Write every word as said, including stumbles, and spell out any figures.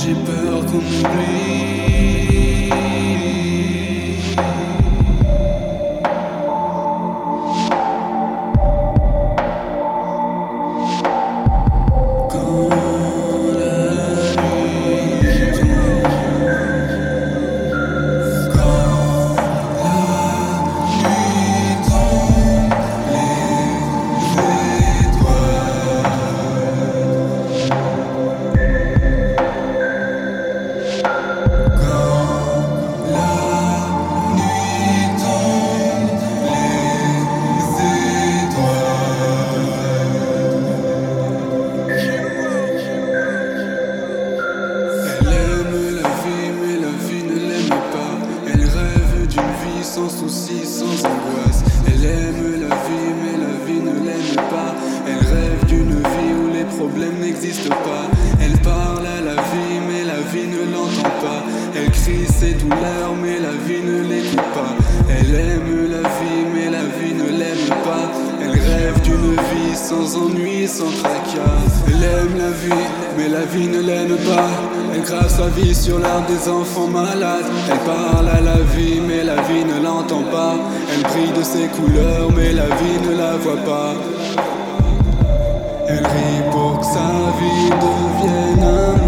j'ai peur qu'on m'oublie. Quand la nuit tombe, quand la nuit tombe, les étoiles. Sans soucis, sans angoisse. Elle aime la vie, mais la vie ne l'aime pas. Elle rêve d'une vie où les problèmes n'existent pas. Elle parle à la vie, mais la vie ne l'entend pas. Elle crie ses douleurs, mais la vie ne l'écoute pas. Elle aime la vie, mais la vie ne l'aime pas. Elle rêve d'une vie sans ennui, sans tracas. Elle aime la vie, mais la vie ne l'aime pas. Elle grave sa vie sur l'arbre des enfants malades. Elle parle à la vie, mais la vie ne l'entend pas. Elle brille de ses couleurs, mais la vie ne la voit pas. Elle rit pour que sa vie devienne un